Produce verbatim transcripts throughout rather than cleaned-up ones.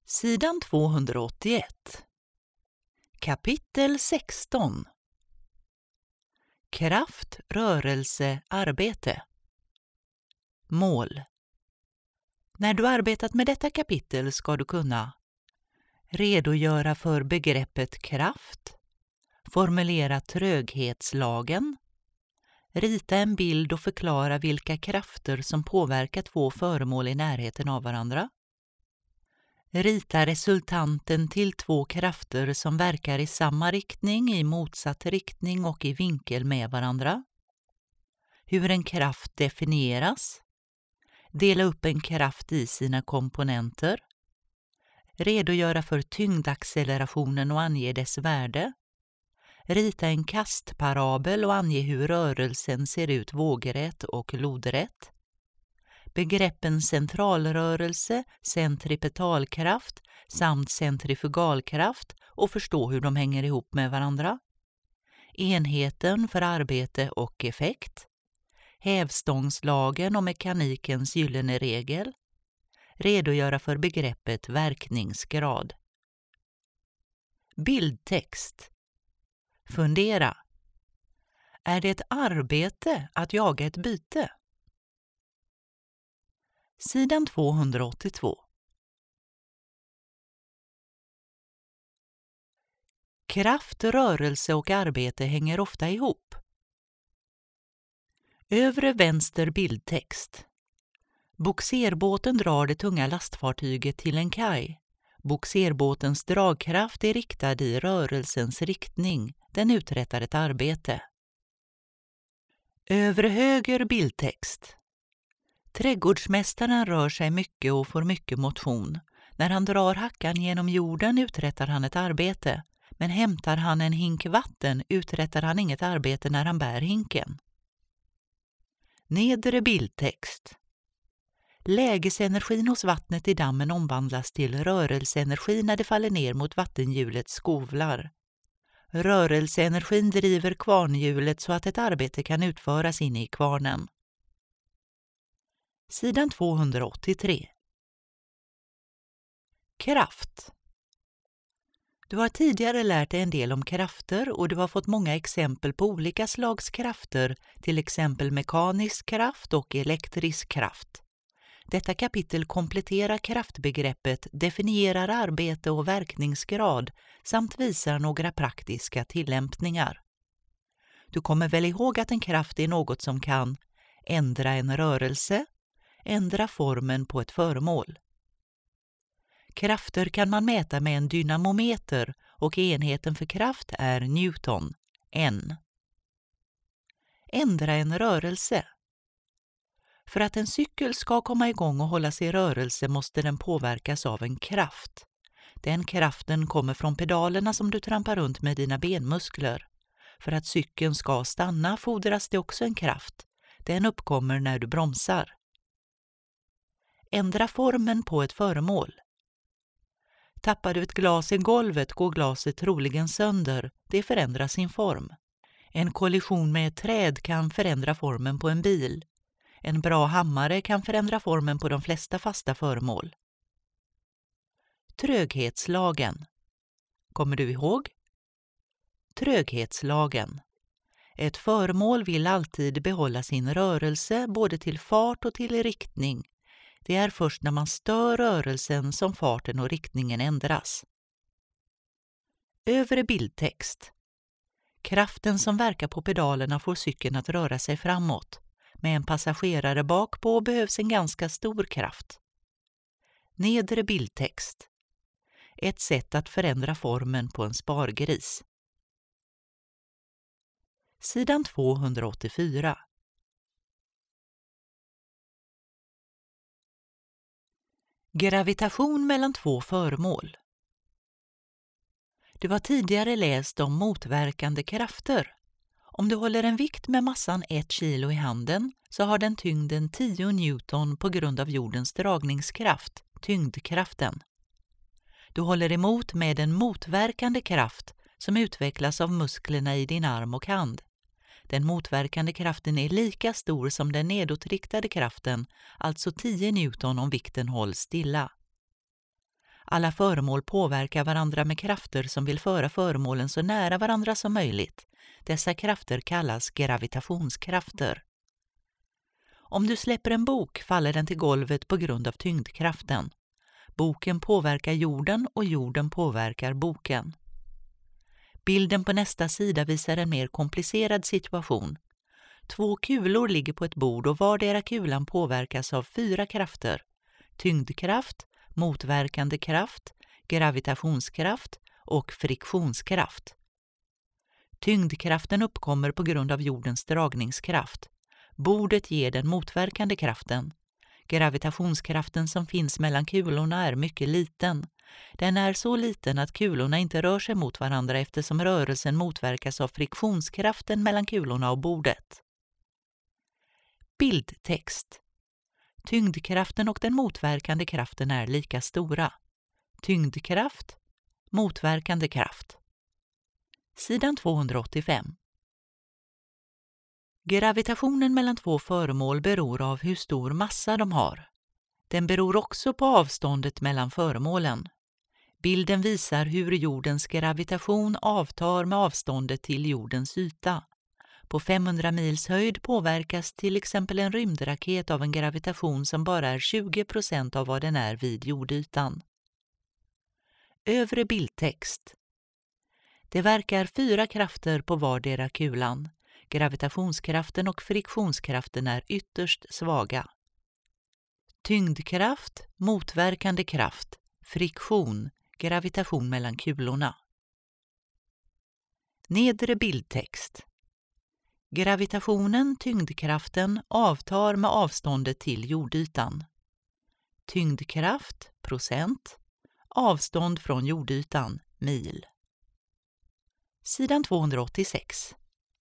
Sidan tvåhundraåttioett. Kapitel sexton. Kraft, rörelse, arbete. Mål. När du arbetat med detta kapitel ska du kunna redogöra för begreppet kraft, formulera tröghetslagen, rita en bild och förklara vilka krafter som påverkar två föremål i närheten av varandra, rita resultanten till två krafter som verkar i samma riktning, i motsatt riktning och i vinkel med varandra, hur en kraft definieras, dela upp en kraft i sina komponenter, redogöra för tyngdaccelerationen och ange dess värde, rita en kastparabel och ange hur rörelsen ser ut vågrätt och lodrätt, begreppen centralrörelse, centripetalkraft samt centrifugalkraft och förstå hur de hänger ihop med varandra, enheten för arbete och effekt, hävstångslagen och mekanikens gyllene regel, redogöra för begreppet verkningsgrad. Bildtext. Fundera. Är det ett arbete att jaga ett byte? Sidan tvåhundraåttiotvå. Kraft, rörelse och arbete hänger ofta ihop. Övre vänster bildtext. Bogserbåten drar det tunga lastfartyget till en kaj. Bogserbåtens dragkraft är riktad i rörelsens riktning. Den uträttar ett arbete. Övre höger bildtext. Trädgårdsmästaren rör sig mycket och får mycket motion. När han drar hackan genom jorden uträttar han ett arbete. Men hämtar han en hink vatten uträttar han inget arbete när han bär hinken. Nedre bildtext. Lägesenergin hos vattnet i dammen omvandlas till rörelseenergi när det faller ner mot vattenhjulets skovlar. Rörelseenergin driver kvarnhjulet så att ett arbete kan utföras inne i kvarnen. Sidan tvåhundraåttiotre. Kraft. Du har tidigare lärt dig en del om krafter och du har fått många exempel på olika slags krafter, till exempel mekanisk kraft och elektrisk kraft. Detta kapitel kompletterar kraftbegreppet, definierar arbete och verkningsgrad samt visar några praktiska tillämpningar. Du kommer väl ihåg att en kraft är något som kan ändra en rörelse, ändra formen på ett föremål. Krafter kan man mäta med en dynamometer och enheten för kraft är Newton, N. Ändra en rörelse. För att en cykel ska komma igång och hållas i rörelse måste den påverkas av en kraft. Den kraften kommer från pedalerna som du trampar runt med dina benmuskler. För att cykeln ska stanna fordras det också en kraft. Den uppkommer när du bromsar. Ändra formen på ett föremål. Tappar du ett glas i golvet går glaset troligen sönder. Det förändrar sin form. En kollision med ett träd kan förändra formen på en bil. En bra hammare kan förändra formen på de flesta fasta föremål. Tröghetslagen. Kommer du ihåg? Tröghetslagen. Ett föremål vill alltid behålla sin rörelse både till fart och till riktning. Det är först när man stör rörelsen som farten och riktningen ändras. Övre bildtext. Kraften som verkar på pedalerna får cykeln att röra sig framåt. Med en passagerare bak på behövs en ganska stor kraft. Nedre bildtext. Ett sätt att förändra formen på en spargris. Sidan tvåhundraåttiofyra. Gravitation mellan två föremål. Du har tidigare läst om motverkande krafter. Om du håller en vikt med massan ett kilo i handen så har den tyngden tio newton på grund av jordens dragningskraft, tyngdkraften. Du håller emot med en motverkande kraft som utvecklas av musklerna i din arm och hand. Den motverkande kraften är lika stor som den nedåtriktade kraften, alltså tio newton om vikten hålls stilla. Alla föremål påverkar varandra med krafter som vill föra föremålen så nära varandra som möjligt. Dessa krafter kallas gravitationskrafter. Om du släpper en bok faller den till golvet på grund av tyngdkraften. Boken påverkar jorden och jorden påverkar boken. Bilden på nästa sida visar en mer komplicerad situation. Två kulor ligger på ett bord och vardera kulan påverkas av fyra krafter. Tyngdkraft, motverkande kraft, gravitationskraft och friktionskraft. Tyngdkraften uppkommer på grund av jordens dragningskraft. Bordet ger den motverkande kraften. Gravitationskraften som finns mellan kulorna är mycket liten. Den är så liten att kulorna inte rör sig mot varandra eftersom rörelsen motverkas av friktionskraften mellan kulorna och bordet. Bildtext. Tyngdkraften och den motverkande kraften är lika stora. Tyngdkraft, motverkande kraft. Sidan tvåhundraåttiofem. Gravitationen mellan två föremål beror av hur stor massa de har. Den beror också på avståndet mellan föremålen. Bilden visar hur jordens gravitation avtar med avståndet till jordens yta. På femhundra mils höjd påverkas till exempel en rymdraket av en gravitation som bara är tjugo procent av vad den är vid jordytan. Övre bildtext. Det verkar fyra krafter på vardera kulan. Gravitationskraften och friktionskraften är ytterst svaga. Tyngdkraft, motverkande kraft, friktion, gravitation mellan kulorna. Nedre bildtext. Gravitationen, tyngdkraften, avtar med avståndet till jordytan. Tyngdkraft, procent, avstånd från jordytan, mil. Sidan tvåhundraåttiosex.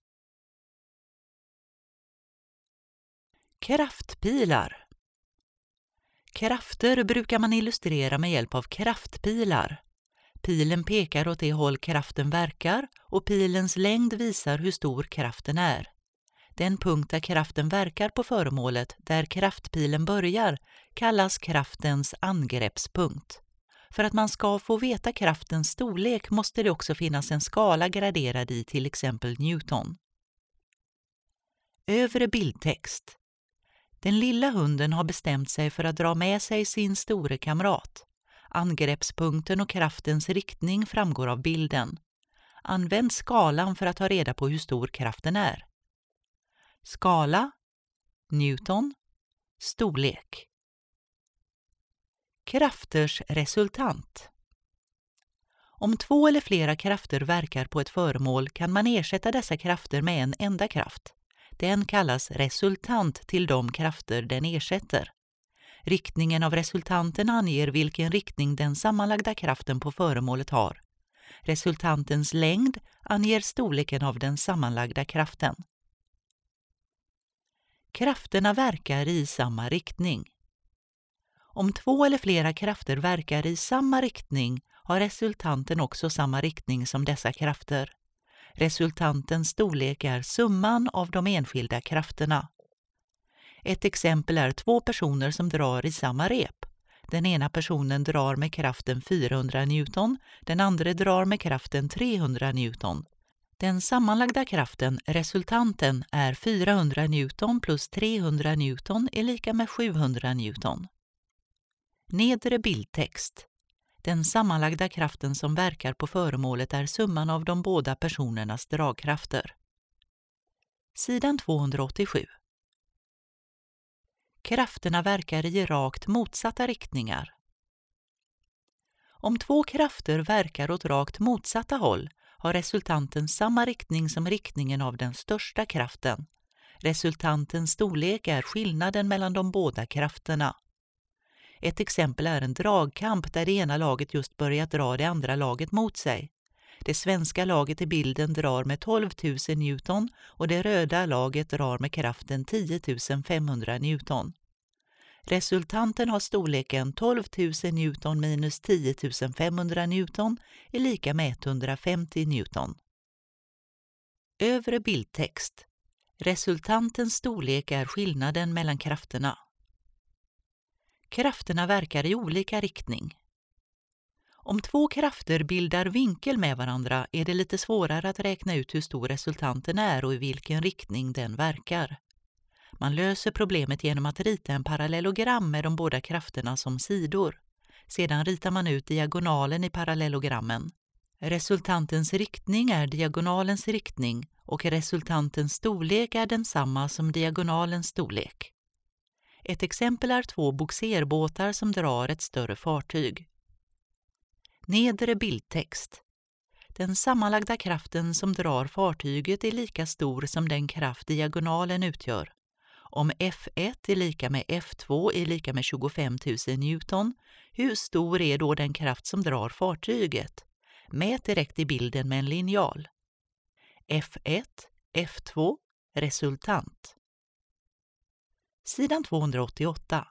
Kraftpilar. Krafter brukar man illustrera med hjälp av kraftpilar. Pilen pekar åt det håll kraften verkar och pilens längd visar hur stor kraften är. Den punkt där kraften verkar på föremålet, där kraftpilen börjar, kallas kraftens angreppspunkt. För att man ska få veta kraftens storlek måste det också finnas en skala graderad i till exempel Newton. Övre bildtext. Den lilla hunden har bestämt sig för att dra med sig sin store kamrat. Angreppspunkten och kraftens riktning framgår av bilden. Använd skalan för att ta reda på hur stor kraften är. Skala, Newton, storlek. Krafters resultant. Om två eller flera krafter verkar på ett föremål kan man ersätta dessa krafter med en enda kraft. Den kallas resultant till de krafter den ersätter. Riktningen av resultanten anger vilken riktning den sammanlagda kraften på föremålet har. Resultantens längd anger storleken av den sammanlagda kraften. Krafterna verkar i samma riktning. Om två eller flera krafter verkar i samma riktning har resultanten också samma riktning som dessa krafter. Resultantens storlek är summan av de enskilda krafterna. Ett exempel är två personer som drar i samma rep. Den ena personen drar med kraften fyrahundra newton, den andra drar med kraften trehundra newton. Den sammanlagda kraften, resultanten, är fyrahundra newton plus trehundra newton är lika med sjuhundra newton. Nedre bildtext. Den sammanlagda kraften som verkar på föremålet är summan av de båda personernas dragkrafter. Sidan tvåhundraåttiosju. Krafterna verkar i rakt motsatta riktningar. Om två krafter verkar åt rakt motsatta håll har resultanten samma riktning som riktningen av den största kraften. Resultantens storlek är skillnaden mellan de båda krafterna. Ett exempel är en dragkamp där det ena laget just börjat dra det andra laget mot sig. Det svenska laget i bilden drar med tolv tusen newton och det röda laget drar med kraften tio tusen femhundra newton. Resultanten har storleken tolv tusen newton minus tio tusen femhundra newton är lika med etthundrafemtio newton. Övre bildtext. Resultantens storlek är skillnaden mellan krafterna. Krafterna verkar i olika riktning. Om två krafter bildar vinkel med varandra är det lite svårare att räkna ut hur stor resultanten är och i vilken riktning den verkar. Man löser problemet genom att rita en parallellogram med de båda krafterna som sidor. Sedan ritar man ut diagonalen i parallellogrammen. Resultantens riktning är diagonalens riktning och resultantens storlek är densamma som diagonalens storlek. Ett exempel är två bogserbåtar som drar ett större fartyg. Nedre bildtext. Den sammanlagda kraften som drar fartyget är lika stor som den kraft diagonalen utgör. Om F ett är lika med F två är lika med tjugofem tusen newton, hur stor är då den kraft som drar fartyget? Mät direkt i bilden med en linjal. F ett, F två, resultant. Sidan tvåhundraåttioåtta.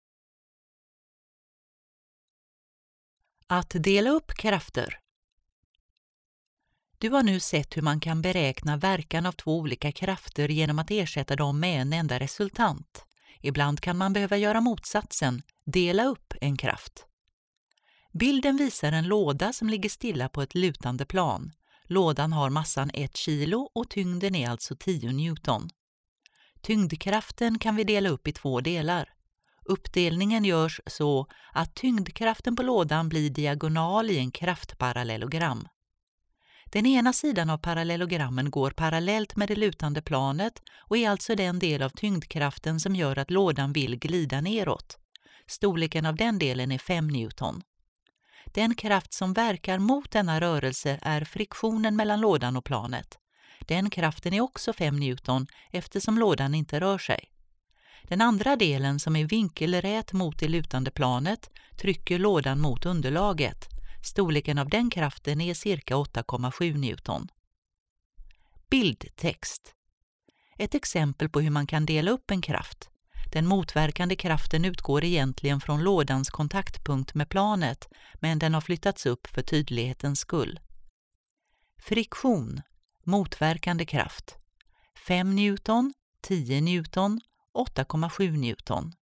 Att dela upp krafter. Du har nu sett hur man kan beräkna verkan av två olika krafter genom att ersätta dem med en enda resultant. Ibland kan man behöva göra motsatsen, dela upp en kraft. Bilden visar en låda som ligger stilla på ett lutande plan. Lådan har massan ett kilo och tyngden är alltså tio newton. Tyngdkraften kan vi dela upp i två delar. Uppdelningen görs så att tyngdkraften på lådan blir diagonal i en kraftparallellogram. Den ena sidan av parallellogrammen går parallellt med det lutande planet och är alltså den del av tyngdkraften som gör att lådan vill glida neråt. Storleken av den delen är fem newton. Den kraft som verkar mot denna rörelse är friktionen mellan lådan och planet. Den kraften är också fem newton eftersom lådan inte rör sig. Den andra delen som är vinkelrät mot det lutande planet trycker lådan mot underlaget. Storleken av den kraften är cirka åtta komma sju newton. Bildtext. Ett exempel på hur man kan dela upp en kraft. Den motverkande kraften utgår egentligen från lådans kontaktpunkt med planet, men den har flyttats upp för tydlighetens skull. Friktion. Motverkande kraft. fem newton, tio newton, åtta komma sju newton.